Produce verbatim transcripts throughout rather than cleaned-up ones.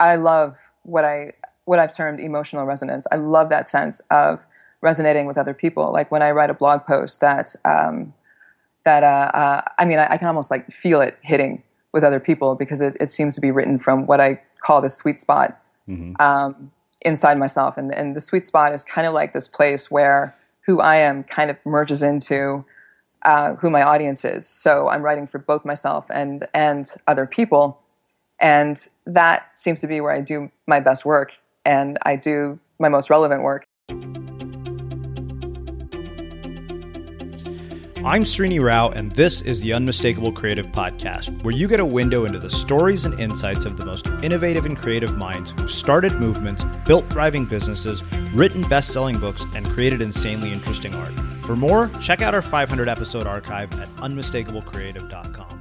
I love what I what I've termed emotional resonance. I love that sense of resonating with other people. Like when I write a blog post that um, that uh, uh, I mean, I, I can almost like feel it hitting with other people because it, it seems to be written from what I call the sweet spot mm-hmm. um, inside myself, and and the sweet spot is kind of like this place where who I am kind of merges into uh, who my audience is. So I'm writing for both myself and and other people. And that seems to be where I do my best work, and I do my most relevant work. I'm Srini Rao, and this is the Unmistakable Creative Podcast, where you get a window into the stories and insights of the most innovative and creative minds who've started movements, built thriving businesses, written best-selling books, and created insanely interesting art. For more, check out our five hundred episode archive at unmistakable creative dot com.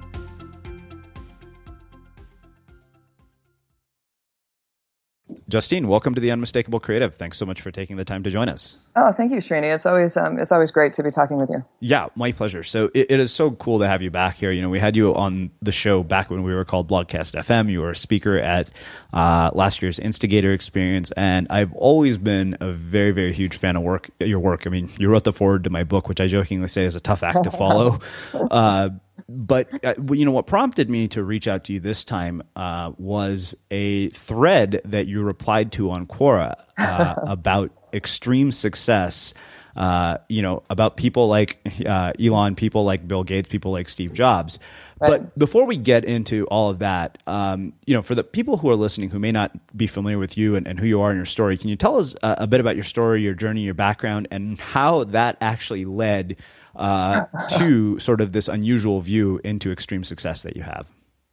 Justine, welcome to the Unmistakable Creative. Thanks so much for taking the time to join us. Oh, thank you, Srini. It's always um, it's always great to be talking with you. Yeah, my pleasure. So it, it is so cool to have you back here. You know, we had you on the show back when we were called Blogcast F M. You were a speaker at uh, last year's Instigator Experience, and I've always been a very, very huge fan of work. Your work. I mean, you wrote the foreword to my book, which I jokingly say is a tough act to follow. uh, But uh, you know what prompted me to reach out to you this time uh, was a thread that you replied to on Quora uh, about extreme success. Uh, you know, about people like uh, Elon, people like Bill Gates, people like Steve Jobs. Right. But before we get into all of that, um, you know, for the people who are listening who may not be familiar with you and, and who you are in your story, can you tell us a, a bit about your story, your journey, your background, and how that actually led uh, to sort of this unusual view into extreme success that you have?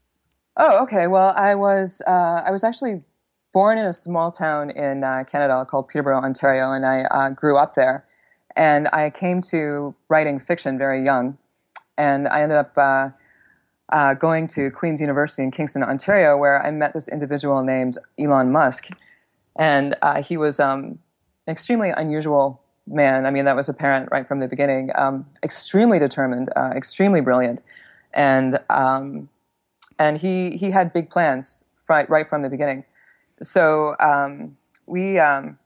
Oh, okay. Well, I was uh, I was actually born in a small town in uh, Canada called Peterborough, Ontario, and I uh, grew up there. And I came to writing fiction very young, and I ended up uh, uh, going to Queen's University in Kingston, Ontario, where I met this individual named Elon Musk, and uh, he was um, an extremely unusual man. I mean, that was apparent right from the beginning. Um, extremely determined, uh, extremely brilliant, and um, and he he had big plans right right from the beginning. So um, we. Um,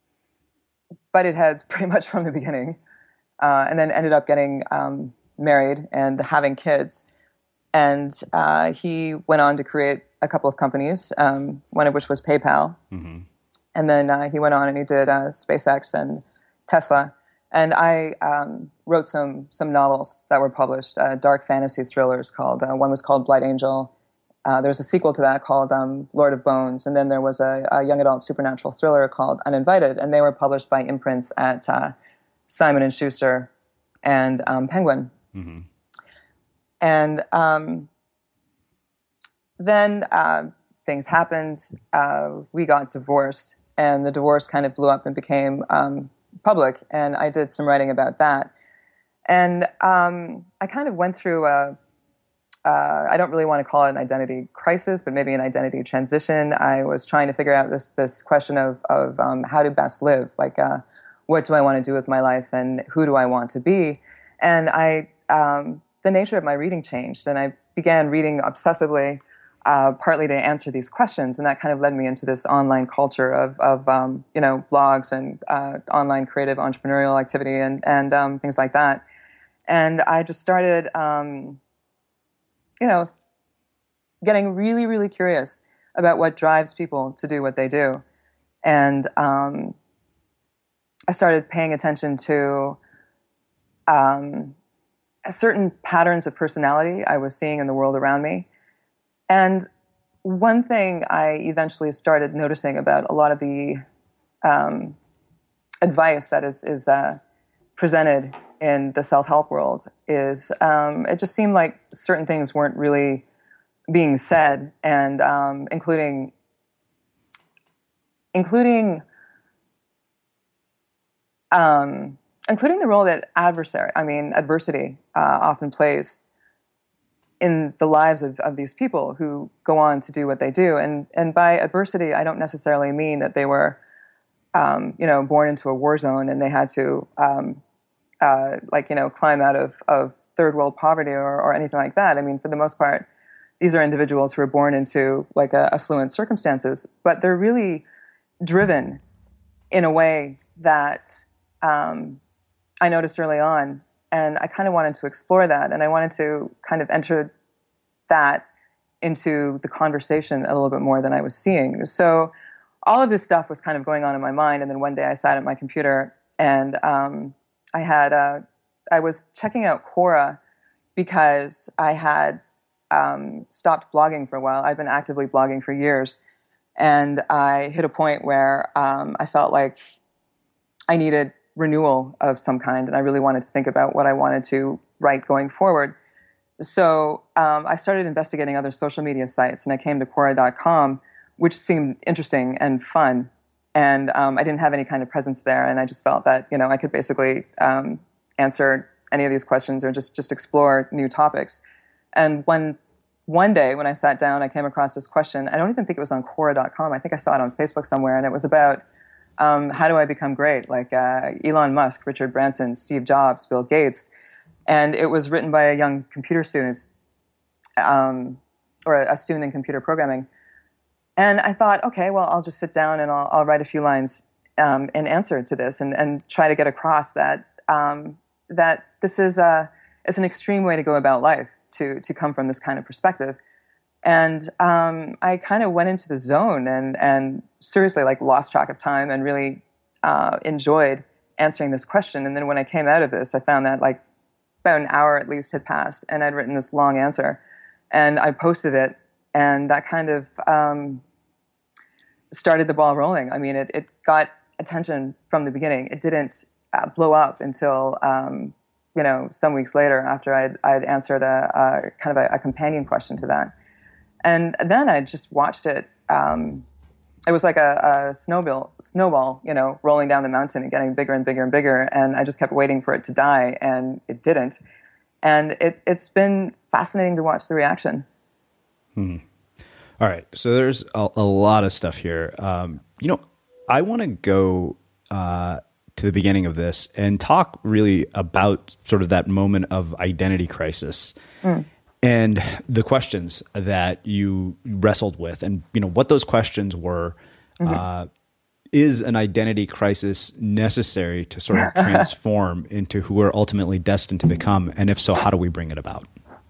butted heads pretty much from the beginning, uh, and then ended up getting um, married and having kids. And uh, he went on to create a couple of companies, um, one of which was PayPal. Mm-hmm. And then uh, he went on and he did uh, SpaceX and Tesla. And I um, wrote some some novels that were published, uh, dark fantasy thrillers called, uh, one was called Blight Angel. Uh, there was a sequel to that called um, Lord of Bones, and then there was a, a young adult supernatural thriller called Uninvited, and they were published by imprints at uh, Simon and Schuster and um, Penguin. Mm-hmm. And um, then uh, things happened. Uh, we got divorced, and the divorce kind of blew up and became um, public, and I did some writing about that. And um, I kind of went through a Uh, I don't really want to call it an identity crisis, but maybe an identity transition. I was trying to figure out this this question of of um, how to best live. Like, uh, what do I want to do with my life, and who do I want to be? And I, um, the nature of my reading changed, and I began reading obsessively, uh, partly to answer these questions, and that kind of led me into this online culture of of um, you know blogs and uh, online creative entrepreneurial activity and and um, things like that. And I just started. Um, you know, getting really, really curious about what drives people to do what they do. And um, I started paying attention to um, certain patterns of personality I was seeing in the world around me. And one thing I eventually started noticing about a lot of the um, advice that is, is uh, presented in the self-help world is um, it just seemed like certain things weren't really being said, and um, including including um, including the role that adversary, I mean adversity, uh, often plays in the lives of, of these people who go on to do what they do. And and by adversity, I don't necessarily mean that they were um, you know born into a war zone and they had to um, Uh, like, you know, climb out of, of third world poverty or, or anything like that. I mean, for the most part, these are individuals who are born into like a, affluent circumstances, but they're really driven in a way that um, I noticed early on. And I kind of wanted to explore that. And I wanted to kind of enter that into the conversation a little bit more than I was seeing. So all of this stuff was kind of going on in my mind. And then one day I sat at my computer and um, I had, uh, I was checking out Quora because I had um, stopped blogging for a while. I've been actively blogging for years. And I hit a point where um, I felt like I needed renewal of some kind. And I really wanted to think about what I wanted to write going forward. So um, I started investigating other social media sites, and I came to Quora dot com, which seemed interesting and fun. And um, I didn't have any kind of presence there, and I just felt that, you know, I could basically um, answer any of these questions or just just explore new topics. And one one day when I sat down, I came across this question. I don't even think it was on Quora dot com. I think I saw it on Facebook somewhere, and it was about um, how do I become great, like uh, Elon Musk, Richard Branson, Steve Jobs, Bill Gates. And it was written by a young computer student, um, or a, a student in computer programming. And I thought, okay, well, I'll just sit down and I'll, I'll write a few lines um, in answer to this, and, and try to get across that um, that this is a it's an extreme way to go about life, to to come from this kind of perspective. And um, I kind of went into the zone and and seriously like lost track of time and really uh, enjoyed answering this question. And then when I came out of this, I found that like about an hour at least had passed, and I'd written this long answer, and I posted it, and that kind of um, started the ball rolling. I mean, it, it got attention from the beginning. It didn't uh, blow up until um, you know some weeks later, after I'd, I'd answered a, a kind of a, a companion question to that, and then I just watched it. Um, it was like a, a snowball, snowball, you know, rolling down the mountain and getting bigger and bigger and bigger. And I just kept waiting for it to die, and it didn't. And it, it's been fascinating to watch the reaction. Hmm. All right. So there's a, a lot of stuff here. Um, you know, I want to go uh, to the beginning of this and talk really about sort of that moment of identity crisis. Mm. And the questions that you wrestled with, and you know what those questions were. Mm-hmm. Uh, is an identity crisis necessary to sort of transform into who we're ultimately destined to become? And if so, how do we bring it about?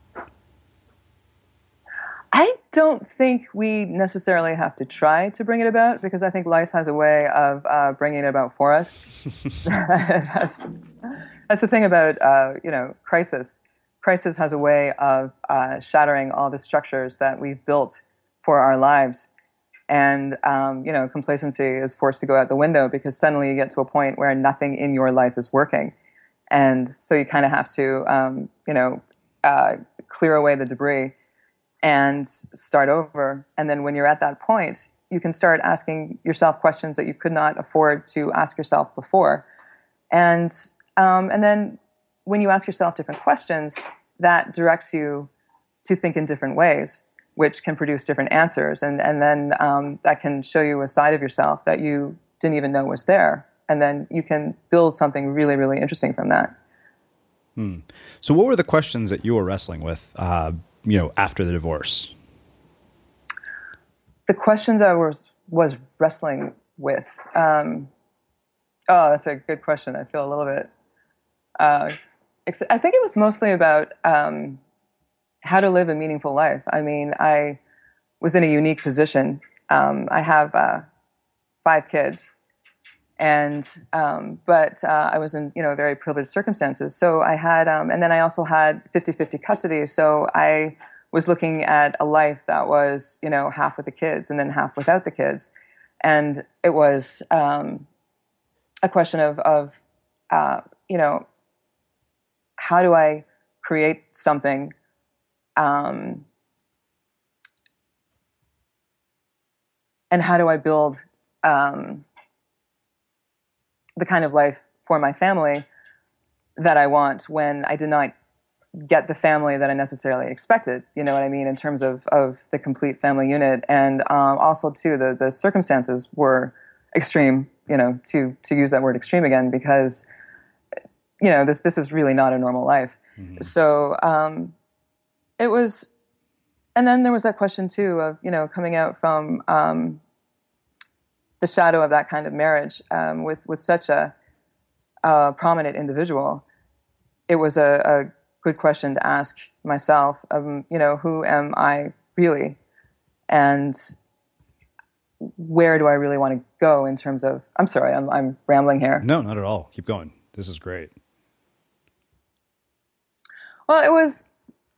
I don't think we necessarily have to try to bring it about, because I think life has a way of uh, bringing it about for us. that's, that's the thing about uh, you know crisis. Crisis has a way of uh, shattering all the structures that we've built for our lives. And, um, you know, complacency is forced to go out the window, because suddenly you get to a point where nothing in your life is working. And so you kind of have to, um, you know, uh, clear away the debris and start over. And then when you're at that point, you can start asking yourself questions that you could not afford to ask yourself before. And, um, and then when you ask yourself different questions, that directs you to think in different ways, which can produce different answers. And, and then um, that can show you a side of yourself that you didn't even know was there. And then you can build something really, really interesting from that. Hmm. So what were the questions that you were wrestling with, uh, you know, after the divorce? The questions I was, was wrestling with. Um, oh, that's a good question. I feel a little bit... Uh, I think it was mostly about um, how to live a meaningful life. I mean, I was in a unique position. Um, I have uh, five kids, and um, but uh, I was in you know very privileged circumstances. So I had, um, and then I also had fifty-fifty custody. So I was looking at a life that was you know half with the kids and then half without the kids, and it was um, a question of of uh, you know. How do I create something um, and how do I build um, the kind of life for my family that I want when I did not get the family that I necessarily expected, you know what I mean, in terms of, of the complete family unit. And um, also, too, the, the circumstances were extreme, you know, to, to use that word extreme again, because you know, this this is really not a normal life. Mm-hmm. So um, it was and then there was that question too of, you know, coming out from um, the shadow of that kind of marriage um, with with such a, a prominent individual. It was a, a good question to ask myself. Um, you know, who am I really, and where do I really want to go in terms of? I'm sorry, I'm I'm rambling here. No, not at all. Keep going. This is great. Well, it was.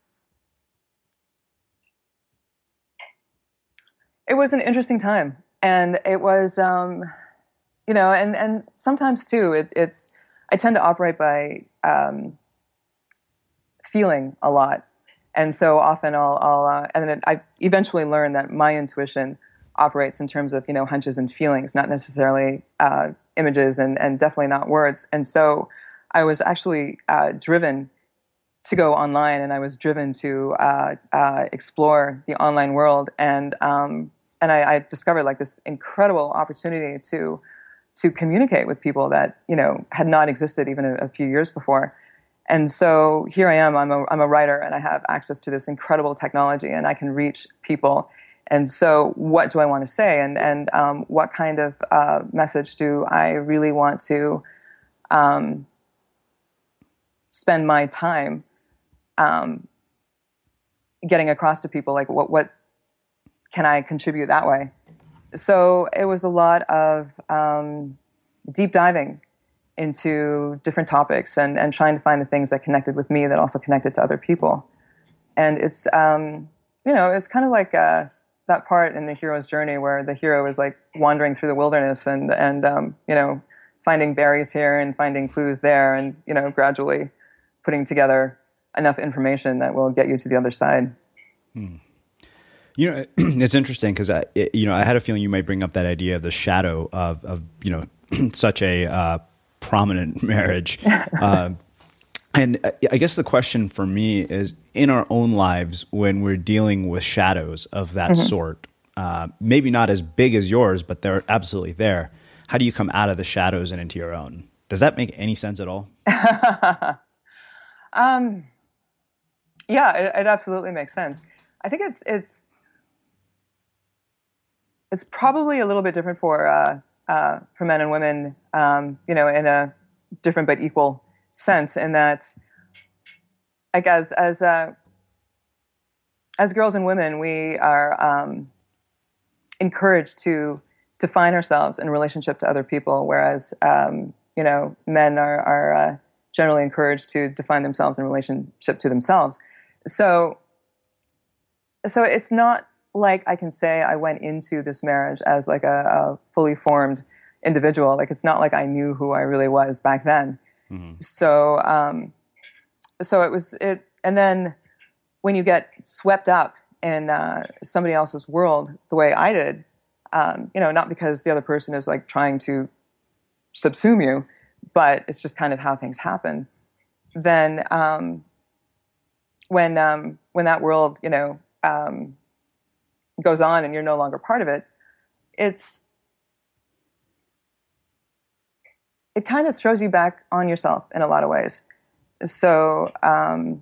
It was an interesting time, and it was, um, you know, and, and sometimes too, it, it's, I tend to operate by um, feeling a lot. And so often I'll, I'll uh, and then I eventually learned that my intuition operates in terms of, you know, hunches and feelings, not necessarily uh, images and, and definitely not words. And so I was actually uh, driven to go online, and I was driven to uh, uh, explore the online world. And, um, And I, I discovered like this incredible opportunity to to communicate with people that, you know, had not existed even a, a few years before. And so here I am. I'm a I'm a writer, and I have access to this incredible technology, and I can reach people. And so, what do I want to say, and and um, what kind of uh, message do I really want to um, spend my time um, getting across to people? Like what what. Can I contribute that way? So it was a lot of um, deep diving into different topics and, and trying to find the things that connected with me that also connected to other people. And it's, um, you know, it's kind of like uh, that part in the hero's journey where the hero is like wandering through the wilderness and, and um, you know, finding berries here and finding clues there and, you know, gradually putting together enough information that will get you to the other side. Hmm. You know, it's interesting because I, it, you know, I had a feeling you might bring up that idea of the shadow of, of you know, such a uh, prominent marriage. uh, and I guess the question for me is, in our own lives, when we're dealing with shadows of that mm-hmm. sort, uh, maybe not as big as yours, but they're absolutely there. How do you come out of the shadows and into your own? Does that make any sense at all? um, yeah, it, it absolutely makes sense. I think it's it's. It's probably a little bit different for uh, uh, for men and women, um, you know, in a different but equal sense. In that, like as as uh, as girls and women, we are um, encouraged to define ourselves in relationship to other people, whereas um, you know, men are are uh, generally encouraged to define themselves in relationship to themselves. So, so it's not like I can say I went into this marriage as like a, a fully formed individual. Like it's not like I knew who I really was back then. Mm-hmm. So, um, so it was it. And then when you get swept up in uh, somebody else's world, the way I did, um, you know, not because the other person is like trying to subsume you, but it's just kind of how things happen. Then um, when um, when that world, you know. Um, goes on and you're no longer part of it, it's it kind of throws you back on yourself in a lot of ways. So um,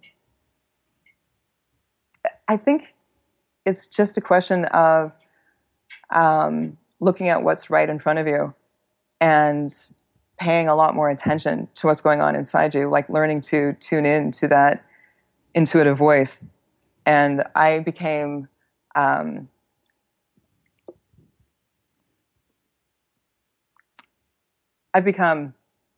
I think it's just a question of um, looking at what's right in front of you and paying a lot more attention to what's going on inside you, like learning to tune in to that intuitive voice. And I became Um, I've become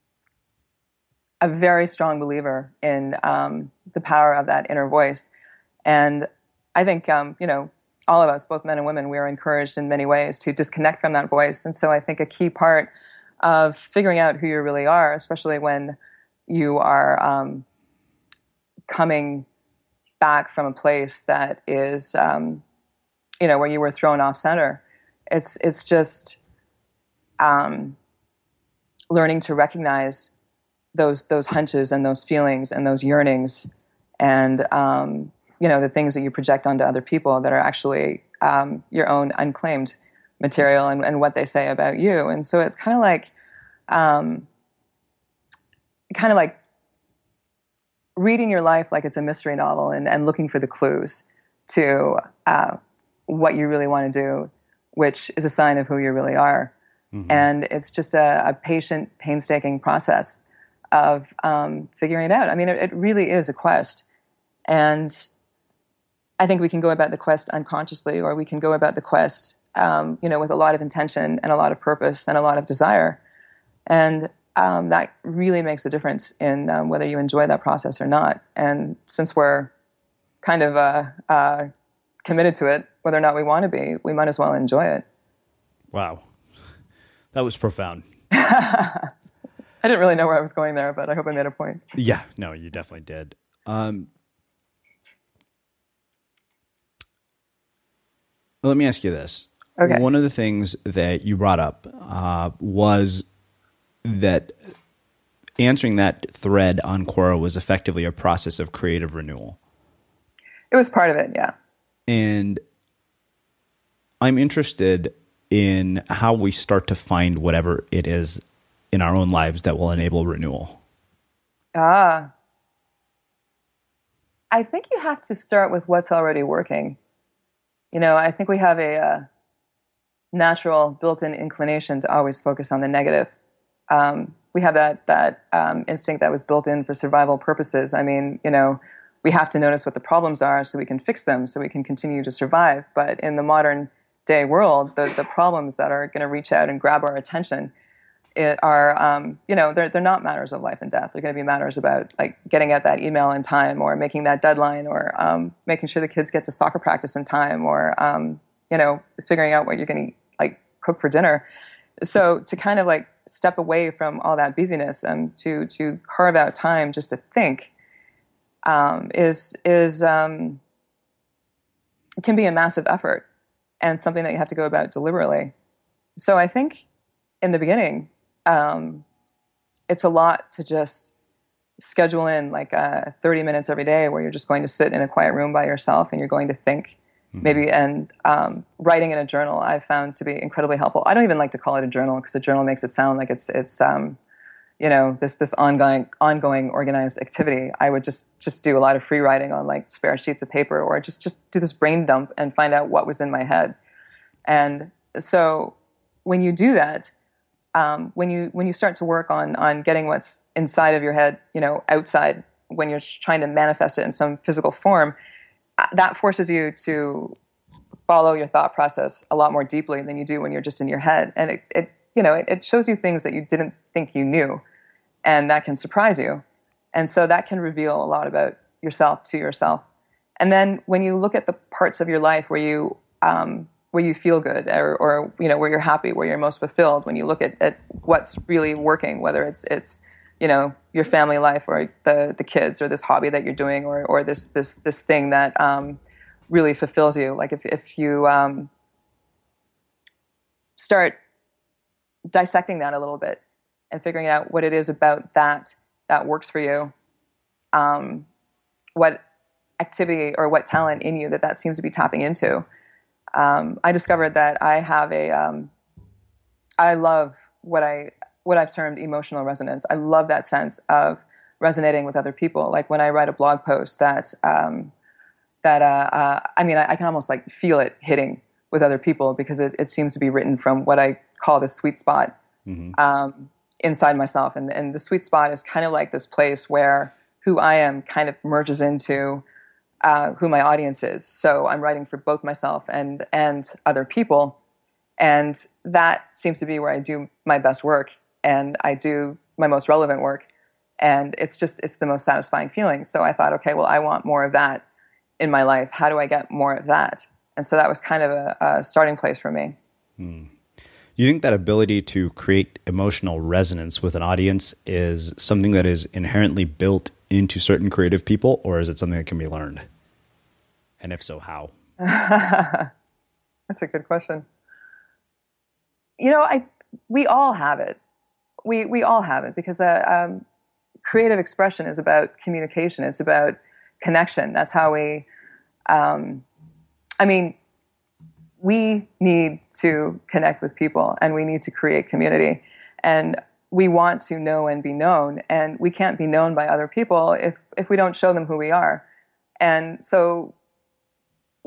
a very strong believer in um, the power of that inner voice. And I think, um, you know, all of us, both men and women, we are encouraged in many ways to disconnect from that voice. And so I think a key part of figuring out who you really are, especially when you are um, coming back from a place that is, um, you know, where you were thrown off center. It's it's just um, learning to recognize those those hunches and those feelings and those yearnings, and um, you know, the things that you project onto other people that are actually um, your own unclaimed material and, and what they say about you. And so it's kind of like, um, kind of like reading your life like it's a mystery novel and, and looking for the clues. to uh, what you really want to do, which is a sign of who you really are. Mm-hmm. And it's just a, a patient, painstaking process of um, figuring it out. I mean, it, it really is a quest. And I think we can go about the quest unconsciously, or we can go about the quest, um, you know, with a lot of intention and a lot of purpose and a lot of desire. And um, that really makes a difference in um, whether you enjoy that process or not. And since we're kind of uh, uh, committed to it, whether or not we want to be, we might as well enjoy it. Wow. That was profound. I didn't really know where I was going there, but I hope I made a point. Yeah, no, you definitely did. Um, let me ask you this. Okay. One of the things that you brought up uh, was that answering that thread on Quora was effectively a process of creative renewal. It was part of it, yeah. And I'm interested in how we start to find whatever it is in our own lives that will enable renewal. Ah. I think you have to start with what's already working. You know, I think we have a uh, natural built-in inclination to always focus on the negative. Um, we have that that um, instinct that was built in for survival purposes. I mean, you know, we have to notice what the problems are so we can fix them, so we can continue to survive. But in the modern day world, the, the problems that are going to reach out and grab our attention it are, um, you know, they're, they're not matters of life and death. They're going to be matters about like getting out that email in time, or making that deadline, or um, making sure the kids get to soccer practice in time, or, um, you know, figuring out what you're going to like cook for dinner. So to kind of like step away from all that busyness and to, to carve out time just to think um, is, is, um, it can be a massive effort and something that you have to go about deliberately. So I think in the beginning, um, it's a lot to just schedule in like uh, thirty minutes every day where you're just going to sit in a quiet room by yourself and you're going to think. Mm-hmm. Maybe, and um, writing in a journal I've found to be incredibly helpful. I don't even like to call it a journal because a journal makes it sound like it's it's um, you know this this ongoing ongoing organized activity. I would just just do a lot of free writing on like spare sheets of paper, or just just do this brain dump and find out what was in my head. And so when you do that, um, when you when you start to work on on getting what's inside of your head, you know, outside, when you're trying to manifest it in some physical form, that forces you to follow your thought process a lot more deeply than you do when you're just in your head. And it, it you know, it, it shows you things that you didn't think you knew, and that can surprise you. And so that can reveal a lot about yourself to yourself. And then when you look at the parts of your life where you um, where you feel good, or, or you know, where you're happy, where you're most fulfilled, when you look at, at what's really working, whether it's it's you know, your family life, or the the kids, or this hobby that you're doing, or or this this this thing that um, really fulfills you. Like if if you um, start dissecting that a little bit and figuring out what it is about that that works for you, um, what activity or what talent in you that that seems to be tapping into. Um, I discovered that I have a um, I love what I. what I've termed emotional resonance. I love that sense of resonating with other people. Like when I write a blog post that, um, that uh, uh, I mean, I, I can almost like feel it hitting with other people, because it, it seems to be written from what I call the sweet spot mm-hmm. um, inside myself. And, and the sweet spot is kind of like this place where who I am kind of merges into uh, who my audience is. So I'm writing for both myself and, and other people. And that seems to be where I do my best work. And I do my most relevant work, and it's just, it's the most satisfying feeling. So I thought, okay, well, I want more of that in my life. How do I get more of that? And so that was kind of a, a starting place for me. Hmm. You think that ability to create emotional resonance with an audience is something that is inherently built into certain creative people, or is it something that can be learned? And if so, how? That's a good question. You know, I we all have it. We we all have it, because uh, um, creative expression is about communication. It's about connection. That's how we, um, I mean, we need to connect with people, and we need to create community. And we want to know and be known, and we can't be known by other people if, if we don't show them who we are. And so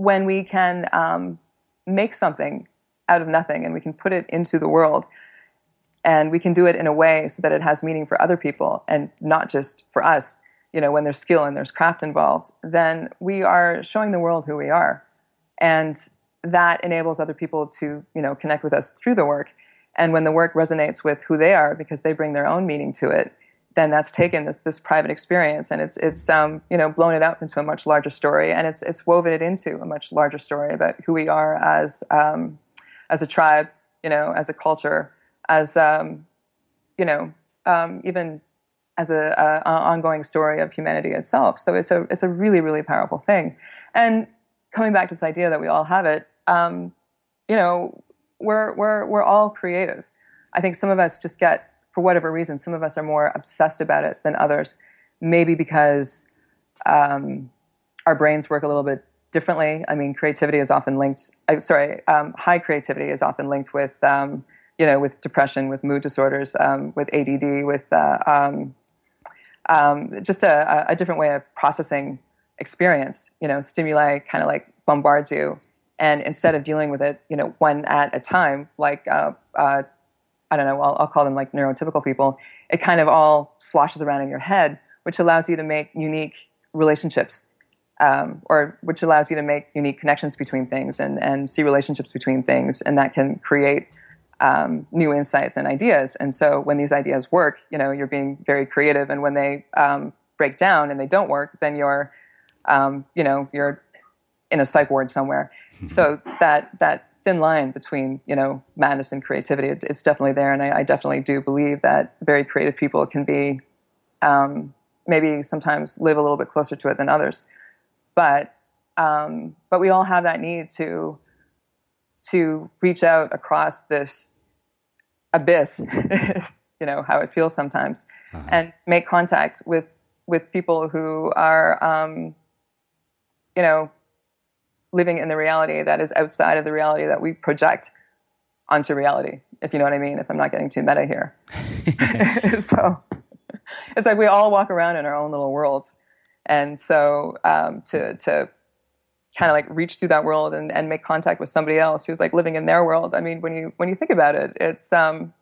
when we can um, make something out of nothing and we can put it into the world, and we can do it in a way so that it has meaning for other people and not just for us, you know, when there's skill and there's craft involved, then we are showing the world who we are. And that enables other people to, you know, connect with us through the work. And when the work resonates with who they are because they bring their own meaning to it, then that's taken this this private experience and it's it's um you know blown it up into a much larger story, and it's it's woven it into a much larger story about who we are as um as a tribe, you know, as a culture, as um you know um even as a, a, a ongoing story of humanity itself. So it's a it's a really really powerful thing. And coming back to this idea that we all have it, um you know, we're we're we're all creative. I think some of us just get, for whatever reason, some of us are more obsessed about it than others, maybe because um, our brains work a little bit differently. I mean, creativity is often linked, uh, sorry, um, high creativity is often linked with, um, you know, with depression, with mood disorders, um, with A D D, with uh, um, um, just a, a different way of processing experience. You know, stimuli kind of like bombards you. And instead of dealing with it, you know, one at a time, like, uh, uh, I don't know, I'll, I'll call them like neurotypical people, it kind of all sloshes around in your head, which allows you to make unique relationships, um, or which allows you to make unique connections between things and, and see relationships between things, and that can create um, new insights and ideas. And so when these ideas work, you know, you're being very creative, and when they um, break down and they don't work, then you're, um, you know, you're in a psych ward somewhere. Mm-hmm. So that that thin line between, you know, madness and creativity, it, it's definitely there. And I, I definitely do believe that very creative people can be, um, maybe sometimes live a little bit closer to it than others. But, um, but we all have that need to, to reach out across this abyss, you know, how it feels sometimes, uh-huh. and make contact with, with people who are, um, you know, living in the reality that is outside of the reality that we project onto reality, if you know what I mean, if I'm not getting too meta here. So it's like we all walk around in our own little worlds. And so um, to to kind of like reach through that world and, and make contact with somebody else who's like living in their world. I mean, when you when you think about it, it's um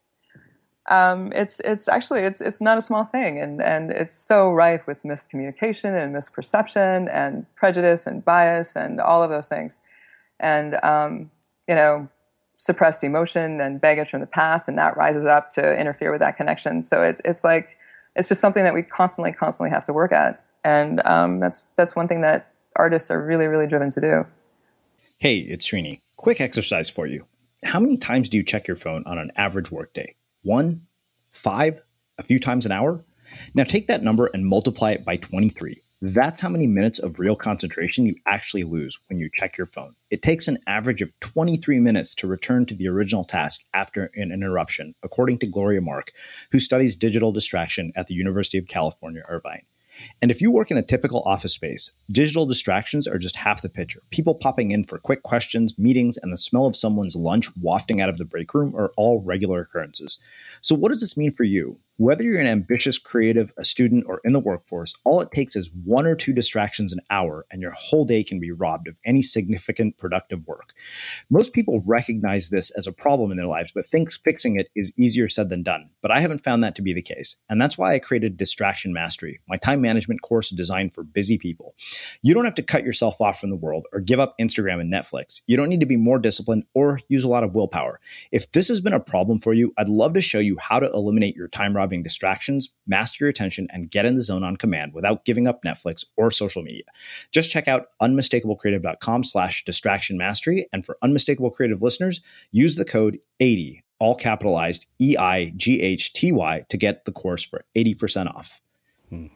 um it's it's actually it's it's not a small thing, and and it's so rife with miscommunication and misperception and prejudice and bias and all of those things, and um you know suppressed emotion and baggage from the past, and that rises up to interfere with that connection. So it's it's like it's just something that we constantly constantly have to work at, and um that's that's one thing that artists are really really driven to do. Hey, it's Srini. Quick exercise for you. How many times do you check your phone on an average workday? One, five, a few times an hour? Now take that number and multiply it by twenty-three. That's how many minutes of real concentration you actually lose when you check your phone. It takes an average of twenty-three minutes to return to the original task after an interruption, according to Gloria Mark, who studies digital distraction at the University of California, Irvine. And if you work in a typical office space, digital distractions are just half the picture. People popping in for quick questions, meetings, and the smell of someone's lunch wafting out of the break room are all regular occurrences. So what does this mean for you? Whether you're an ambitious creative, a student, or in the workforce, all it takes is one or two distractions an hour, and your whole day can be robbed of any significant productive work. Most people recognize this as a problem in their lives, but think fixing it is easier said than done. But I haven't found that to be the case. And that's why I created Distraction Mastery, my time management course designed for busy people. You don't have to cut yourself off from the world or give up Instagram and Netflix. You don't need to be more disciplined or use a lot of willpower. If this has been a problem for you, I'd love to show you how to eliminate your time robbing distractions, master your attention, and get in the zone on command without giving up Netflix or social media. Just check out unmistakablecreative.com slash distraction mastery. And for Unmistakable Creative listeners, use the code eighty, all capitalized E I G H T Y, to get the course for eighty percent off. Hmm.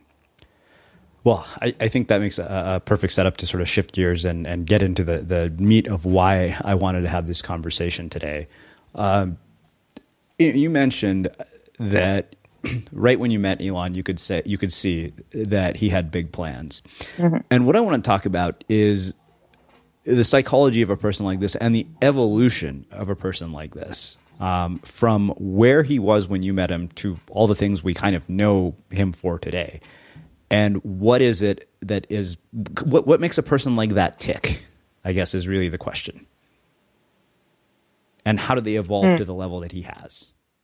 Well, I, I think that makes a, a perfect setup to sort of shift gears and, and get into the, the meat of why I wanted to have this conversation today. Um, you mentioned that right when you met Elon, you could say you could see that he had big plans. Mm-hmm. And what I want to talk about is the psychology of a person like this and the evolution of a person like this, um, from where he was when you met him to all the things we kind of know him for today. And what is it that is what what makes a person like that tick? I guess, is really the question. And how do they evolve mm. to the level that he has?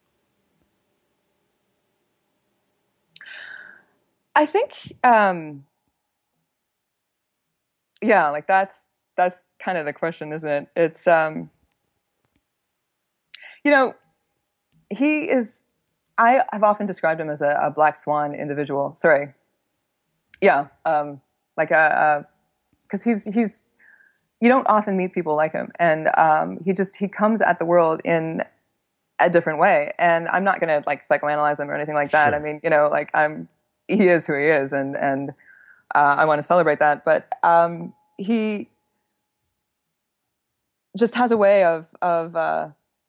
I think, um, yeah, like that's, that's kind of the question, isn't it? It's, um, you know, he is, I have often described him as a, a black swan individual. Sorry. Yeah. Um, like a, a, cause he's, he's, you don't often meet people like him. And, um, he just, he comes at the world in a different way. And I'm not going to like psychoanalyze him or anything like that. Sure. I mean, you know, like I'm, he is who he is. And, and, uh, I want to celebrate that. But, um, he just has a way of, of, uh,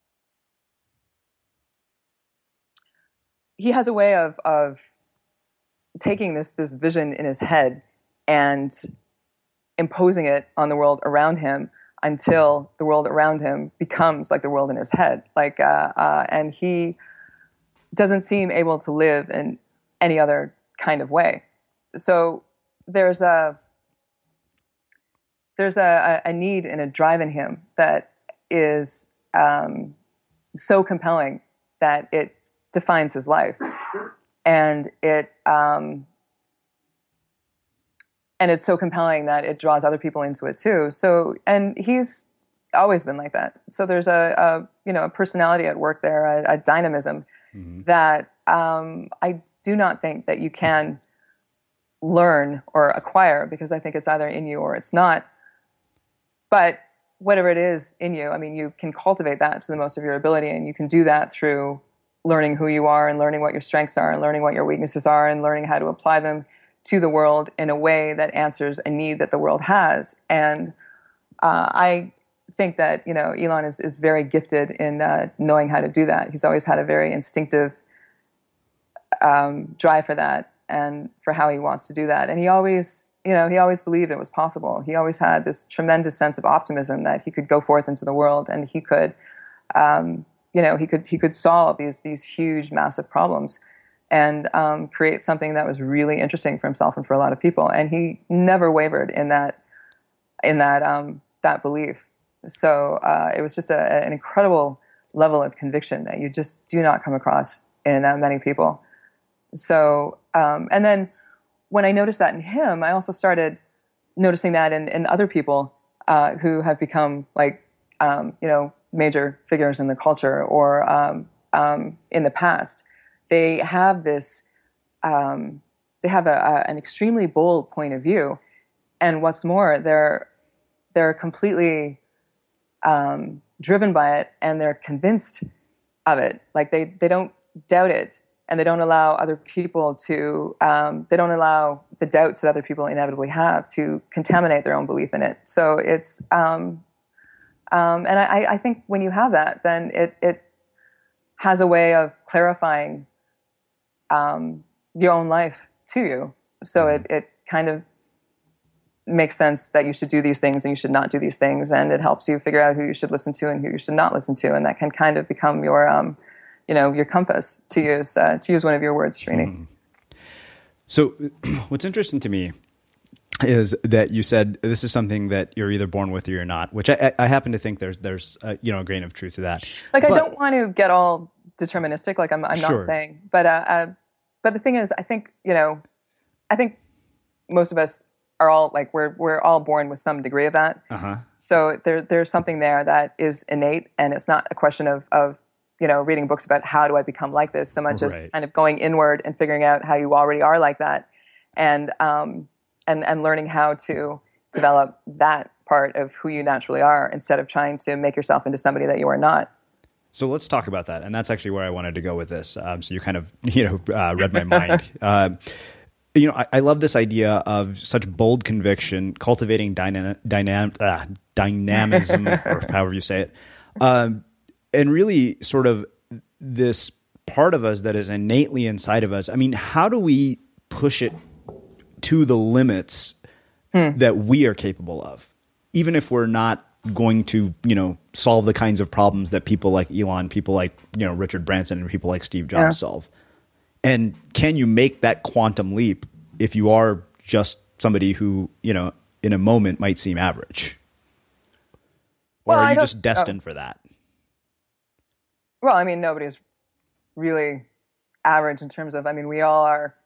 he has a way of, of taking this, this vision in his head and imposing it on the world around him until the world around him becomes like the world in his head. Like, uh, uh, and he doesn't seem able to live in any other kind of way. So there's a, there's a, a need and a drive in him that is um, so compelling that it defines his life. And it, um, and it's so compelling that it draws other people into it too. So, and he's always been like that. So there's a, a you know, a personality at work there, a, a dynamism mm-hmm. that um, I do not think that you can learn or acquire, because I think it's either in you or it's not. But whatever it is in you, I mean, you can cultivate that to the most of your ability, and you can do that through learning who you are and learning what your strengths are and learning what your weaknesses are and learning how to apply them to the world in a way that answers a need that the world has. And uh, I think that, you know, Elon is, is very gifted in uh, knowing how to do that. He's always had a very instinctive um, drive for that and for how he wants to do that. And he always, you know, he always believed it was possible. He always had this tremendous sense of optimism that he could go forth into the world and he could, um, you know, he could he could solve these these huge, massive problems and um, create something that was really interesting for himself and for a lot of people. And he never wavered in that in that um, that belief. So uh, it was just a, an incredible level of conviction that you just do not come across in uh, many people. So um, and then when I noticed that in him, I also started noticing that in, in other people uh, who have become like um, you know major figures in the culture or um, um, in the past. They have this, um, they have a, a, an extremely bold point of view, and what's more, they're they're completely um, driven by it, and they're convinced of it. Like they they don't doubt it, and they don't allow other people to. Um, they don't allow the doubts that other people inevitably have to contaminate their own belief in it. So it's, um, um, and I, I think when you have that, then it it has a way of clarifying Um, your own life to you. So it, it kind of makes sense that you should do these things and you should not do these things. And it helps you figure out who you should listen to and who you should not listen to. And that can kind of become your, um, you know, your compass, to use, uh, to use one of your words, Srini. Mm. So what's interesting to me is that you said this is something that you're either born with or you're not, which I, I happen to think there's, there's uh, you know, a grain of truth to that. Like, but, I don't want to get all deterministic, like I'm, I'm sure. not saying, but, uh, uh, but the thing is, I think, you know, I think most of us are all like, we're, we're all born with some degree of that. Uh-huh. So there, there's something there that is innate, and it's not a question of, of, you know, reading books about how do I become like this, so much right. as kind of going inward and figuring out how you already are like that. And, um, and, and learning how to develop that part of who you naturally are instead of trying to make yourself into somebody that you are not. So let's talk about that. And that's actually where I wanted to go with this. Um, so you kind of, you know, uh, read my mind. Uh, you know, I, I love this idea of such bold conviction, cultivating dyna- dynam- uh, dynamism, or however you say it. Um, and really sort of this part of us that is innately inside of us. I mean, how do we push it to the limits hmm. that we are capable of, even if we're not going to, you know, solve the kinds of problems that people like Elon, people like, you know, Richard Branson and people like Steve Jobs yeah. solve? And can you make that quantum leap if you are just somebody who, you know, in a moment might seem average? or Well, are I you don't- just destined oh. for that? Well, I mean, nobody's really average in terms of, I mean, we all are.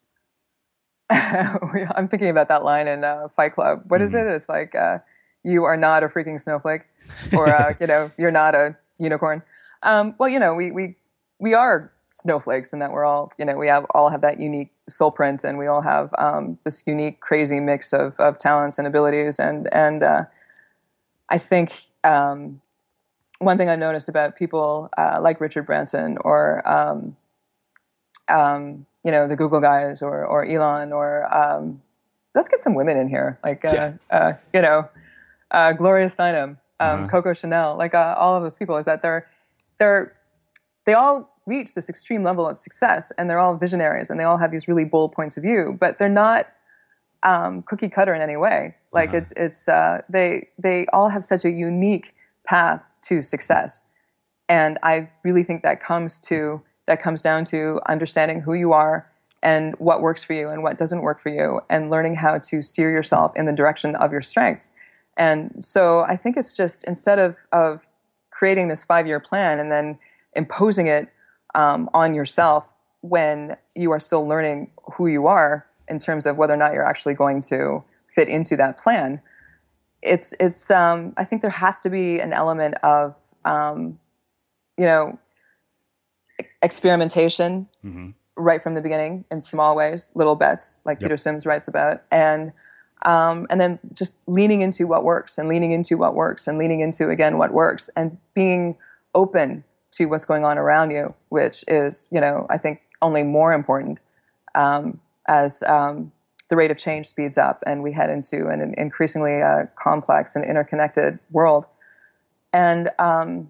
I'm thinking about that line in uh, Fight Club. What is Mm-hmm. it? It's like, uh, you are not a freaking snowflake, or, uh, you know, you're not a unicorn. Um, well, you know, we, we, we are snowflakes in that we're all, you know, we have all have that unique soul print, and we all have um, this unique, crazy mix of, of talents and abilities. And, and uh, I think um, one thing I noticed about people uh, like Richard Branson or, um, um, you know, the Google guys, or, or Elon, or um, let's get some women in here, like, uh, Yeah. uh, you know, uh, Gloria Steinem, um, Uh-huh. Coco Chanel, like uh, all of those people, is that they're, they're, they all reach this extreme level of success, and they're all visionaries, and they all have these really bold points of view, but they're not um, cookie cutter in any way. Like Uh-huh. it's, it's, uh, they, they all have such a unique path to success. And I really think that comes to, that comes down to understanding who you are and what works for you and what doesn't work for you, and learning how to steer yourself in the direction of your strengths. And so I think it's just, instead of, of creating this five-year plan and then imposing it um, on yourself when you are still learning who you are in terms of whether or not you're actually going to fit into that plan, it's, it's um, I think there has to be an element of, um, you know, experimentation Mm-hmm. right from the beginning in small ways, little bets, like Yep. Peter Sims writes about, and um, and then just leaning into what works, and leaning into what works, and leaning into again what works, and being open to what's going on around you, which is, you know, I think only more important um, as um, the rate of change speeds up and we head into an increasingly uh, complex and interconnected world, and um,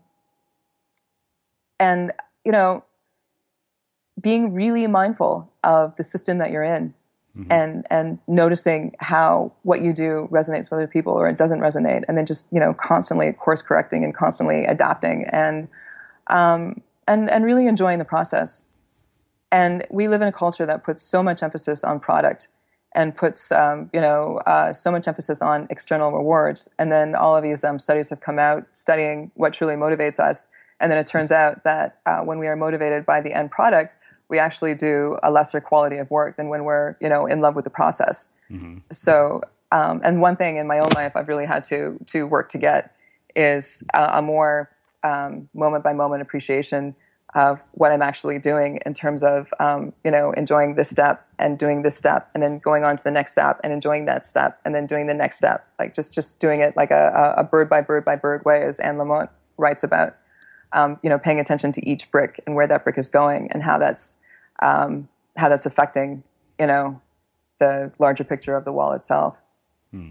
and you know, being really mindful of the system that you're in, Mm-hmm. and and noticing how what you do resonates with other people or it doesn't resonate, and then just, you know, constantly course correcting and constantly adapting, and um, and and really enjoying the process. And we live in a culture that puts so much emphasis on product, and puts um, you know uh, so much emphasis on external rewards, and then all of these um, studies have come out studying what truly motivates us, and then it turns out that uh, when we are motivated by the end product, we actually do a lesser quality of work than when we're, you know, in love with the process. Mm-hmm. So, um, and one thing in my own life I've really had to to work to get is a, a more um, moment by moment appreciation of what I'm actually doing in terms of, um, you know, enjoying this step and doing this step, and then going on to the next step and enjoying that step, and then doing the next step, like just just doing it like a, a bird by bird by bird way, as Anne Lamott writes about. Um, you know, paying attention to each brick and where that brick is going, and how that's um, how that's affecting, you know, the larger picture of the wall itself. Hmm.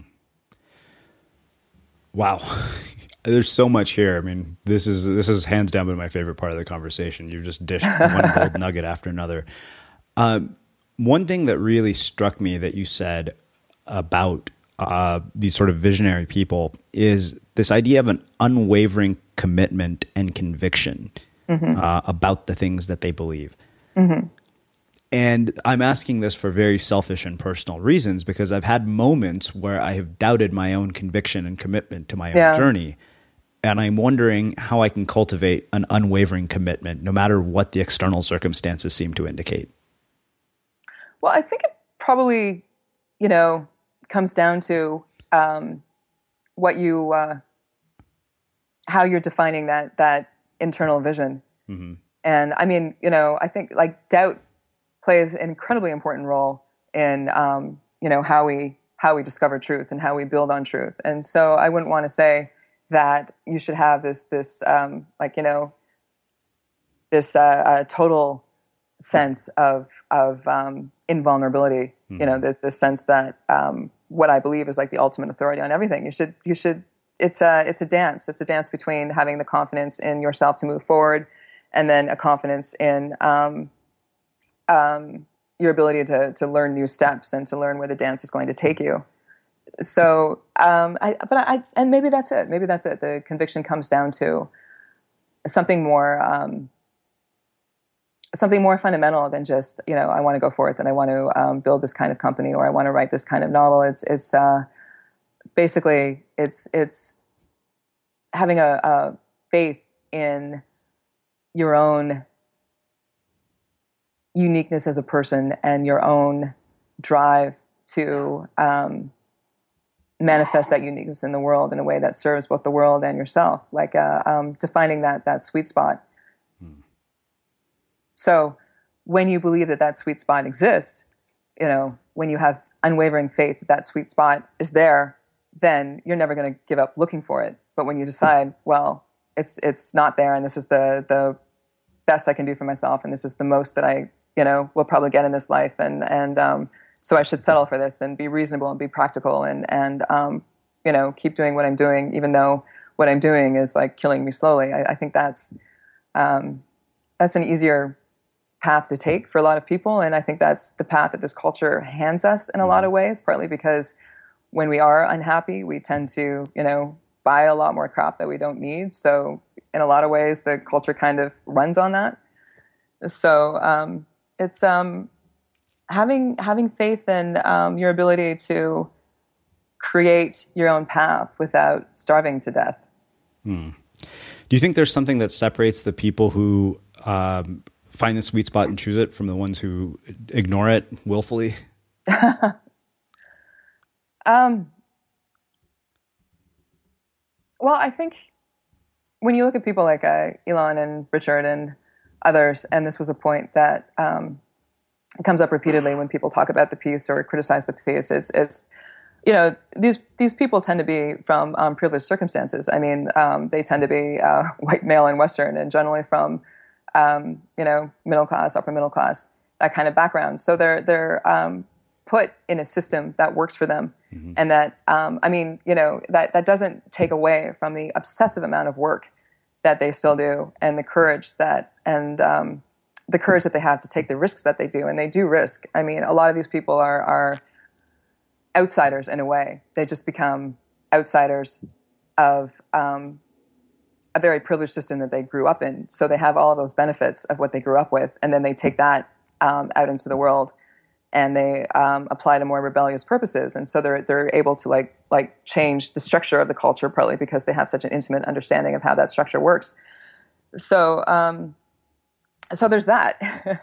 Wow, there's so much here. I mean, this is this is hands down been my favorite part of the conversation. You've just dished one gold nugget after another. Um, one thing that really struck me that you said about uh, these sort of visionary people is this idea of an unwavering commitment and conviction mm-hmm. uh, about the things that they believe. Mm-hmm. And I'm asking this for very selfish and personal reasons, because I've had moments where I have doubted my own conviction and commitment to my own yeah. journey. And I'm wondering how I can cultivate an unwavering commitment, no matter what the external circumstances seem to indicate. Well, I think it probably, you know, comes down to um, what you, uh, how you're defining that that internal vision. Mm-hmm. And I mean, you know, I think like doubt plays an incredibly important role in, um, you know, how we how we discover truth and how we build on truth. And so I wouldn't want to say that you should have this this um, like, you know, this uh, uh, total sense of of um, invulnerability. Mm-hmm. You know, the the sense that um, what I believe is like the ultimate authority on everything. You should you should. It's a it's a dance. It's a dance between having the confidence in yourself to move forward, and then a confidence in um, um, your ability to to learn new steps and to learn where the dance is going to take you. So, um, I, but I and maybe that's it. Maybe that's it. The conviction comes down to something more um, something more fundamental than just, you know, I want to go forth and I want to um, build this kind of company, or I want to write this kind of novel. It's it's uh, basically it's it's having a, a faith in your own uniqueness as a person and your own drive to um, manifest that uniqueness in the world in a way that serves both the world and yourself, like uh, um, to finding that that sweet spot. Hmm. So when you believe that that sweet spot exists, you know, when you have unwavering faith that that sweet spot is there, then you're never going to give up looking for it. But when you decide, well, it's it's not there, and this is the the best I can do for myself, and this is the most that I, you know, will probably get in this life, and and um, so I should settle for this and be reasonable and be practical, and and um, you know, keep doing what I'm doing, even though what I'm doing is like killing me slowly. I, I think that's um, that's an easier path to take for a lot of people, and I think that's the path that this culture hands us in a lot of ways. Partly because when we are unhappy, we tend to, you know, buy a lot more crap that we don't need. So in a lot of ways, the culture kind of runs on that. So um, it's um, having having faith in um, your ability to create your own path without starving to death. Hmm. Do you think there's something that separates the people who um, find the sweet spot and choose it from the ones who ignore it willfully? um. Well, I think when you look at people like uh, Elon and Richard and others, and this was a point that um, comes up repeatedly when people talk about the piece or criticize the piece, it's, it's you know, these these people tend to be from um, privileged circumstances. I mean, um, they tend to be uh, white, male, and Western, and generally from, um, you know, middle class, upper middle class, that kind of background. So they're they're um, put in a system that works for them. Mm-hmm. And that, um, I mean, you know, that, that doesn't take away from the obsessive amount of work that they still do, and the courage that, and um, the courage that they have to take the risks that they do. And they do risk. I mean, a lot of these people are, are outsiders in a way. They just become outsiders of um, a very privileged system that they grew up in. So they have all of those benefits of what they grew up with. And then they take that um, out into the world, and they um, apply to more rebellious purposes, and so they're they're able to like like change the structure of the culture, partly because they have such an intimate understanding of how that structure works. So, um, so there's that.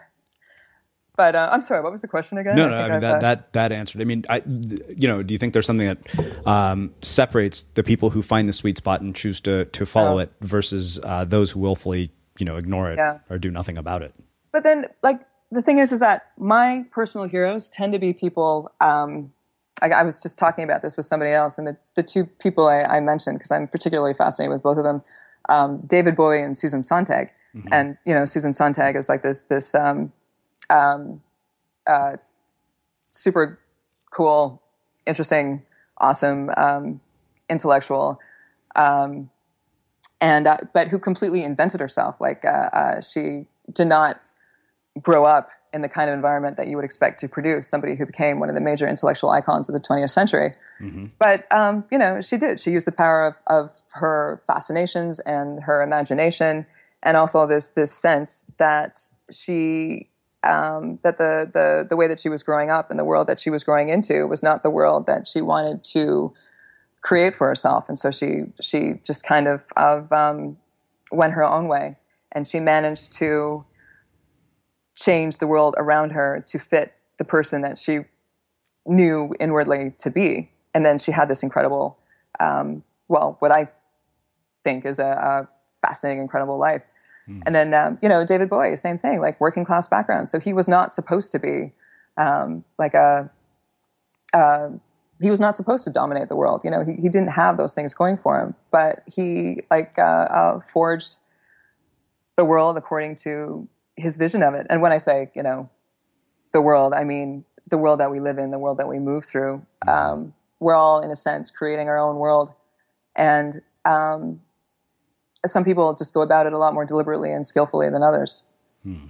But uh, I'm sorry, what was the question again? No, no, I, I mean that, uh, that that answered. I mean, I, you know, do you think there's something that um, separates the people who find the sweet spot and choose to to follow oh. it versus uh, those who willfully, you know, ignore it yeah. or do nothing about it? But then, like. The thing is, is that my personal heroes tend to be people. Um, I, I was just talking about this with somebody else, and the, the two people I, I mentioned, because I'm particularly fascinated with both of them, um, David Bowie and Susan Sontag. Mm-hmm. And you know, Susan Sontag is like this this um, um, uh, super cool, interesting, awesome um, intellectual, um, and uh, but who completely invented herself. Like uh, uh, she did not grow up in the kind of environment that you would expect to produce somebody who became one of the major intellectual icons of the twentieth century. Mm-hmm. But, um, you know, she did. She used the power of, of her fascinations and her imagination, and also this this sense that she, um, that the, the, the way that she was growing up and the world that she was growing into was not the world that she wanted to create for herself. And so she, she just kind of, of um, went her own way, and she managed to change the world around her to fit the person that she knew inwardly to be. And then she had this incredible, um, well, what I think is a, a fascinating, incredible life. Mm. And then, um, you know, David Bowie, same thing, like working class background. So he was not supposed to be um, like a, uh, he was not supposed to dominate the world. You know, he, he didn't have those things going for him, but he like uh, uh, forged the world according to his vision of it. And when I say, you know, the world, I mean the world that we live in, the world that we move through. Um, we're all, in a sense, creating our own world. And um, some people just go about it a lot more deliberately and skillfully than others. Hmm.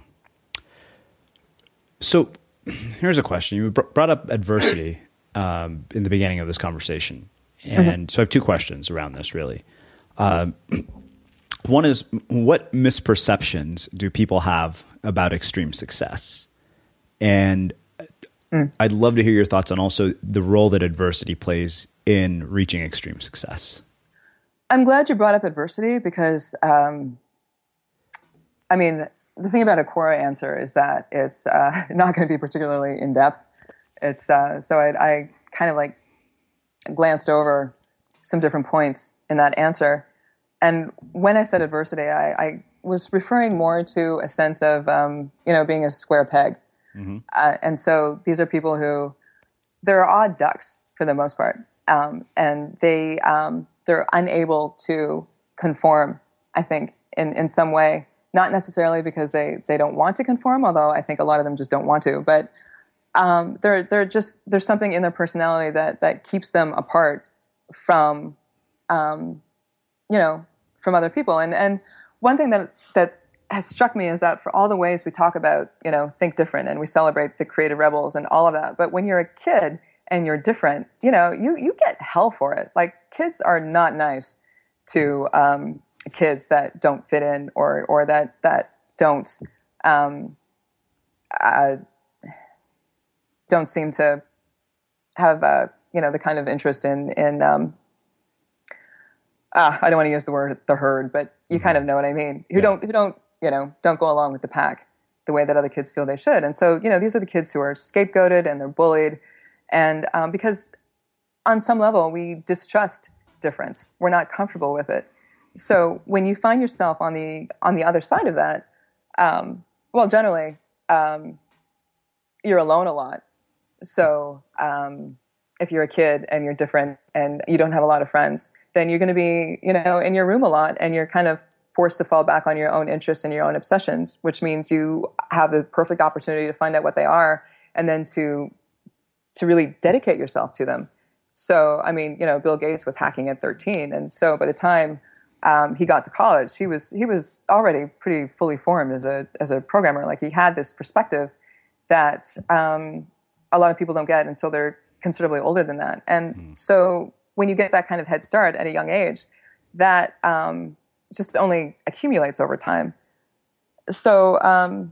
So here's a question. You brought up adversity um, in the beginning of this conversation. And mm-hmm. so I have two questions around this, really. Um, One is, what misperceptions do people have about extreme success? And mm. I'd love to hear your thoughts on also the role that adversity plays in reaching extreme success. I'm glad you brought up adversity because, um, I mean, the thing about a Quora answer is that it's uh, not going to be particularly in depth. It's uh, so I, I kind of like glanced over some different points in that answer, and when I said adversity, I, I was referring more to a sense of um, you know being a square peg, mm-hmm. uh, and so these are people who they're odd ducks for the most part, um, and they um, they're unable to conform. I think in in some way. Not necessarily because they, they don't want to conform, although I think a lot of them just don't want to. But um, they're they're just there's something in their personality that that keeps them apart from, um, you know, from other people. And and one thing that that has struck me is that for all the ways we talk about, you know, think different and we celebrate the creative rebels and all of that, but when you're a kid and you're different, you know, you you get hell for it. Like kids are not nice to. Um, kids that don't fit in or or that that don't um, uh, don't seem to have uh, you know the kind of interest in in um, uh, I don't want to use the word the herd, but you mm-hmm. kind of know what I mean. Who yeah. don't who don't you know don't go along with the pack the way that other kids feel they should. And so you know these are the kids who are scapegoated and they're bullied, and um, because on some level we distrust difference, we're not comfortable with it. So when you find yourself on the on the other side of that, um, well, generally um, you're alone a lot. So um, if you're a kid and you're different and you don't have a lot of friends, then you're going to be, you know, in your room a lot, and you're kind of forced to fall back on your own interests and your own obsessions, which means you have the perfect opportunity to find out what they are and then to to really dedicate yourself to them. So, I mean, you know, Bill Gates was hacking at thirteen, and so by the time Um, he got to college, he was he was already pretty fully formed as a as a programmer. Like he had this perspective that um, a lot of people don't get until they're considerably older than that. And mm. so when you get that kind of head start at a young age, that um, just only accumulates over time. So um,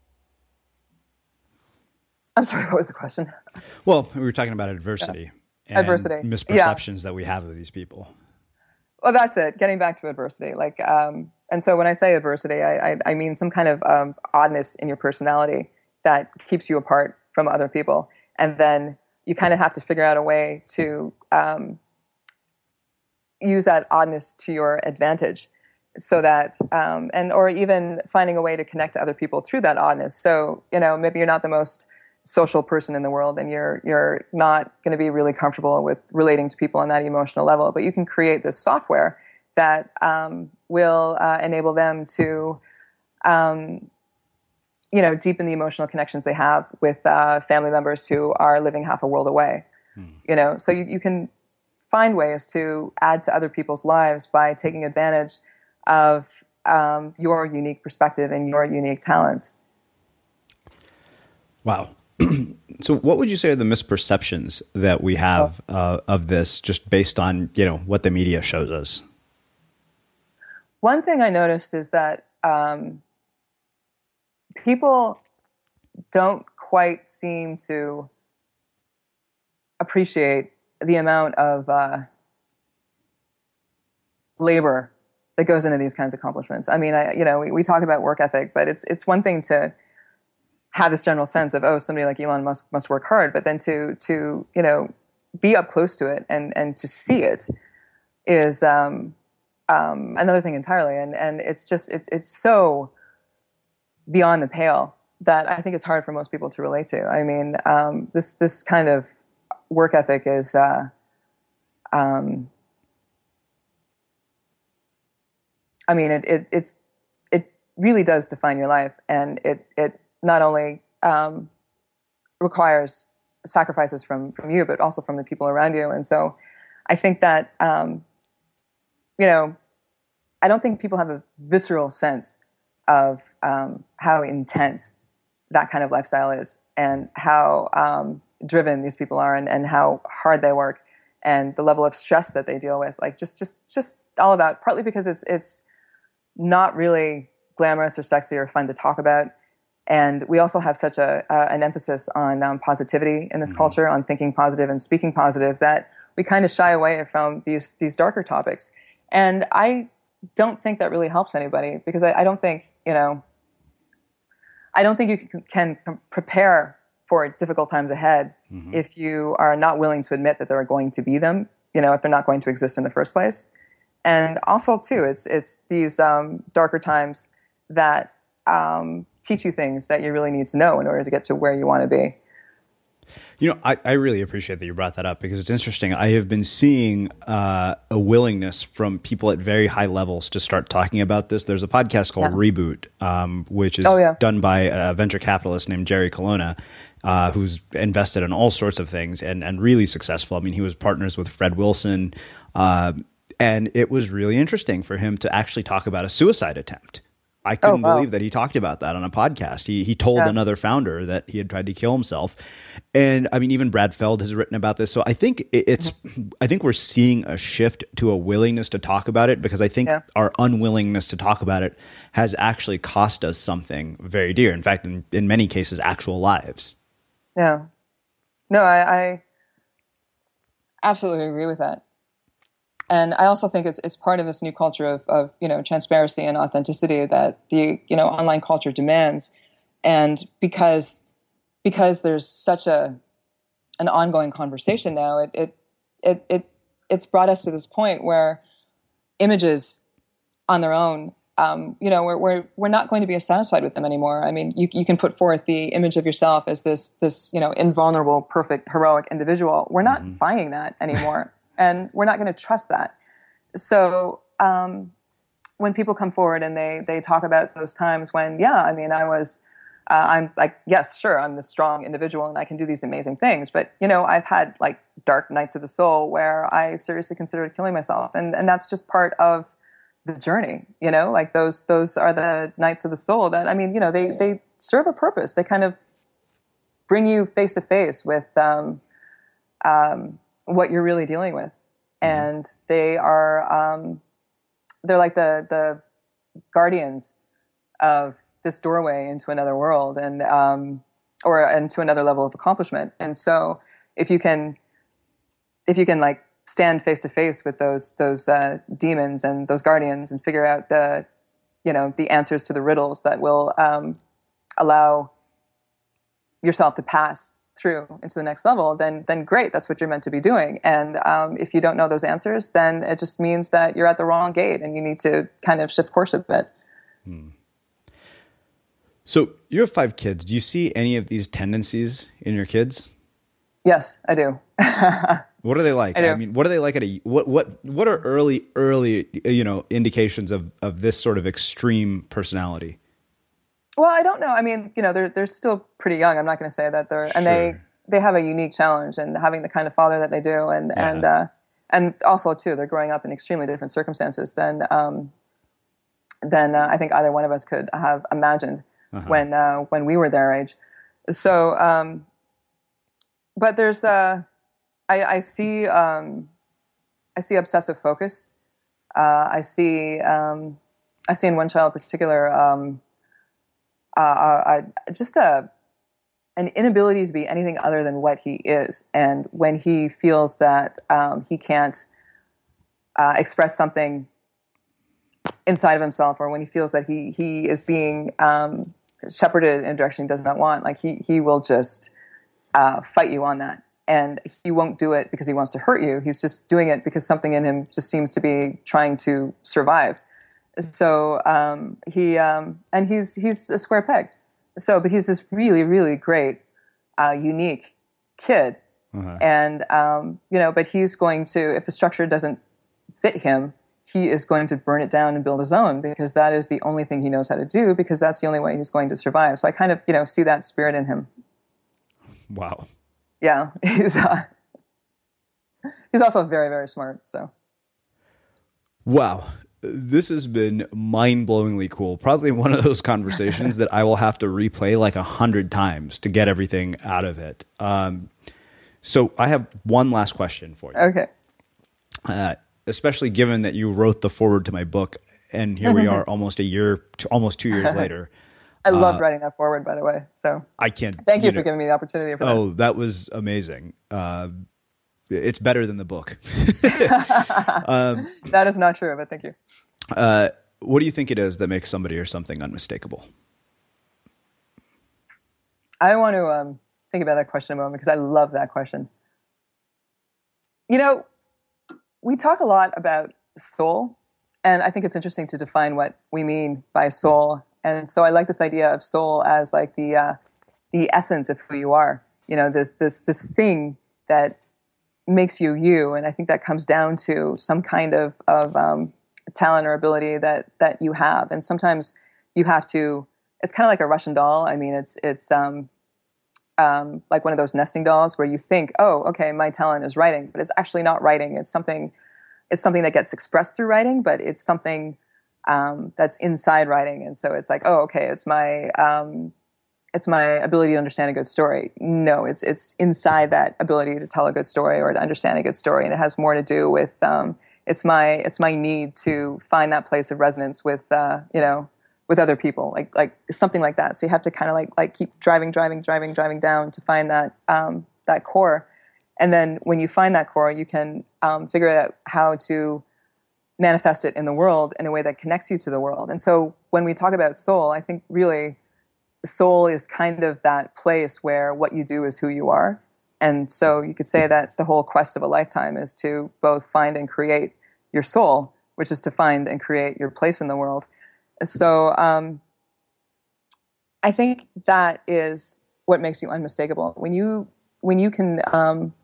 I'm sorry, what was the question? Well, we were talking about adversity yeah. and adversity. misperceptions yeah. that we have of these people. Well, that's it. Getting back to adversity, like, um, and so when I say adversity, I, I, I mean some kind of um, oddness in your personality that keeps you apart from other people, and then you kind of have to figure out a way to um, use that oddness to your advantage, so that, um, and or even finding a way to connect to other people through that oddness. So, you know, maybe you're not the most social person in the world, and you're you're not going to be really comfortable with relating to people on that emotional level, but you can create this software that um, will uh, enable them to, um, you know, deepen the emotional connections they have with uh, family members who are living half a world away. Hmm. You know, so you, you can find ways to add to other people's lives by taking advantage of um, your unique perspective and your unique talents. Wow. So what would you say are the misperceptions that we have oh. uh, of this, just based on, you know, what the media shows us? One thing I noticed is that um, people don't quite seem to appreciate the amount of uh, labor that goes into these kinds of accomplishments. I mean, I, you know, we, we talk about work ethic, but it's it's one thing to have this general sense of, oh, somebody like Elon Musk must work hard, but then to to you know be up close to it and and to see it is um, um, another thing entirely. And and it's just it, it's so beyond the pale that I think it's hard for most people to relate to. I mean, um, this this kind of work ethic is. Uh, um, I mean, it, it it's it really does define your life, and it it. not only um, requires sacrifices from, from you, but also from the people around you. And so I think that, um, you know, I don't think people have a visceral sense of um, how intense that kind of lifestyle is, and how um, driven these people are, and, and how hard they work, and the level of stress that they deal with. Like just, just, just all of that, partly because it's, it's not really glamorous or sexy or fun to talk about. And we also have such a uh, an emphasis on um, positivity in this mm-hmm. culture, on thinking positive and speaking positive, that we kind of shy away from these these darker topics. And I don't think that really helps anybody, because I, I don't think, you know, I don't think you can, can prepare for difficult times ahead mm-hmm. if you are not willing to admit that there are going to be them, you know, if they're not going to exist in the first place. And also, too, it's it's these um, darker times that um, teach you things that you really need to know in order to get to where you want to be. You know, I, I really appreciate that you brought that up, because it's interesting. I have been seeing uh, a willingness from people at very high levels to start talking about this. There's a podcast called yeah. Reboot, um, which is oh, yeah. done by a venture capitalist named Jerry Colonna, uh, who's invested in all sorts of things and, and really successful. I mean, he was partners with Fred Wilson, uh, and it was really interesting for him to actually talk about a suicide attempt. I couldn't oh, wow. believe that he talked about that on a podcast. He he told yeah. another founder that he had tried to kill himself. And I mean, even Brad Feld has written about this. So I think it's, mm-hmm. I think we're seeing a shift to a willingness to talk about it, because I think yeah. our unwillingness to talk about it has actually cost us something very dear. In fact, in, in many cases, actual lives. Yeah. No, I, I absolutely agree with that. And I also think it's it's part of this new culture of, of you know transparency and authenticity that the you know online culture demands, and because because there's such a an ongoing conversation now, it it it, it it's brought us to this point where images on their own, um, you know, we're we're we're not going to be satisfied with them anymore. I mean, you you can put forth the image of yourself as this this you know invulnerable, perfect, heroic individual. We're not mm-hmm. buying that anymore. And we're not going to trust that. So um, when people come forward and they they talk about those times when, yeah, I mean, I was, uh, I'm like, yes, sure, I'm this strong individual and I can do these amazing things. But, you know, I've had like dark nights of the soul where I seriously considered killing myself. And and that's just part of the journey, you know, like those those are the nights of the soul that, I mean, you know, they, they serve a purpose. They kind of bring you face to face with um, um what you're really dealing with. And they are, um, they're like the, the guardians of this doorway into another world and, um, or into another level of accomplishment. And so if you can, if you can like stand face to face with those, those, uh, demons and those guardians and figure out the, you know, the answers to the riddles that will, um, allow yourself to pass through into the next level, then then great, that's what you're meant to be doing. And um, if you don't know those answers, then it just means that you're at the wrong gate and you need to kind of shift course a bit. Hmm. So you have five kids. Do you see any of these tendencies in your kids? Yes, I do. What are they like? I, do. I mean, what are they like at a what what what are early early you know indications of of this sort of extreme personality? Well, I don't know. I mean, you know, they're they're still pretty young. I'm not going to say that they're, and sure. they they have a unique challenge in having the kind of father that they do, and yeah. and uh, and also too, they're growing up in extremely different circumstances than um, than uh, I think either one of us could have imagined uh-huh. when uh, when we were their age. So, um, but there's uh, I, I see um, I see obsessive focus. Uh, I see um, I see in one child in particular. Um, Uh, uh, just a an inability to be anything other than what he is, and when he feels that um, he can't uh, express something inside of himself, or when he feels that he he is being um, shepherded in a direction he does not want, like he he will just uh, fight you on that, and he won't do it because he wants to hurt you. He's just doing it because something in him just seems to be trying to survive. So um, he um, and he's he's a square peg. So, but he's this really really great, uh, unique kid, uh-huh. and um, you know. But he's going to, if the structure doesn't fit him, he is going to burn it down and build his own, because that is the only thing he knows how to do. Because that's the only way he's going to survive. So I kind of you know see that spirit in him. Wow. Yeah, he's uh, he's also very very smart. So. Wow. This has been mind-blowingly cool. Probably one of those conversations that I will have to replay like a hundred times to get everything out of it. Um, so I have one last question for you. Okay. Uh, especially given that you wrote the foreword to my book, and here we are almost a year, almost two years later. I loved uh, writing that foreword, by the way. So I can't. Thank you, you for know, giving me the opportunity for that. Oh, that was amazing. Uh, it's better than the book. um, that is not true, but thank you. Uh, what do you think it is that makes somebody or something unmistakable? I want to um, think about that question a moment because I love that question. You know, we talk a lot about soul, and I think it's interesting to define what we mean by soul. And so I like this idea of soul as like the uh, the essence of who you are. You know, this this this thing that makes you you, and I think that comes down to some kind of of um, talent or ability that that you have. And sometimes you have to. It's kind of like a Russian doll. I mean, it's it's um, um, like one of those nesting dolls where you think, oh, okay, my talent is writing, but it's actually not writing. It's something. It's something that gets expressed through writing, but it's something um, that's inside writing. And so it's like, oh, okay, it's my um, it's my ability to understand a good story. No, it's it's inside that ability to tell a good story or to understand a good story, and it has more to do with um, it's my it's my need to find that place of resonance with uh, you know. with other people, like like something like that. So you have to kind of like like keep driving, driving, driving, driving down to find that um, that core. And then when you find that core, you can um, figure out how to manifest it in the world in a way that connects you to the world. And so when we talk about soul, I think really soul is kind of that place where what you do is who you are. And so you could say that the whole quest of a lifetime is to both find and create your soul, which is to find and create your place in the world. So um, I think that is what makes you unmistakable. When you when you can um,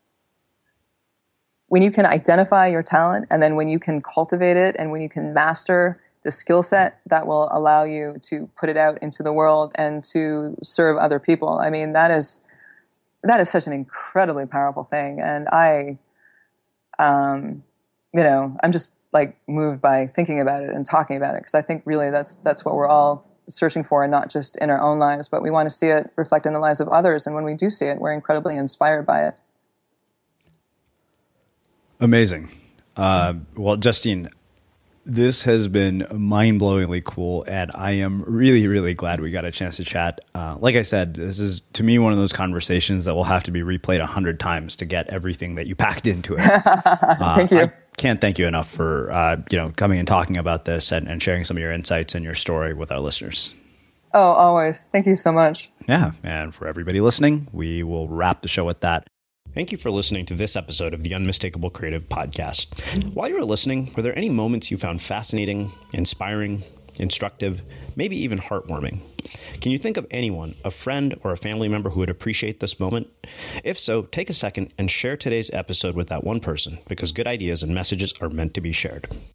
when you can identify your talent, and then when you can cultivate it, and when you can master the skill set that will allow you to put it out into the world and to serve other people. I mean, that is that is such an incredibly powerful thing, and I, um, you know, I'm just. like moved by thinking about it and talking about it, because I think really that's that's what we're all searching for, and not just in our own lives, but we want to see it reflect in the lives of others. And when we do see it, we're incredibly inspired by it. Amazing. Uh, well, Justine, this has been mind-blowingly cool, and I am really, really glad we got a chance to chat. Uh, like I said, this is, to me, one of those conversations that will have to be replayed a hundred times to get everything that you packed into it. Uh, Thank you. I can't thank you enough for uh, you know coming and talking about this and, and sharing some of your insights and your story with our listeners. Oh, always. Thank you so much. Yeah, and for everybody listening, we will wrap the show with that. Thank you for listening to this episode of the Unmistakable Creative Podcast. While you were listening, were there any moments you found fascinating, inspiring, instructive, maybe even heartwarming? Can you think of anyone, a friend or a family member who would appreciate this moment? If so, take a second and share today's episode with that one person, because good ideas and messages are meant to be shared.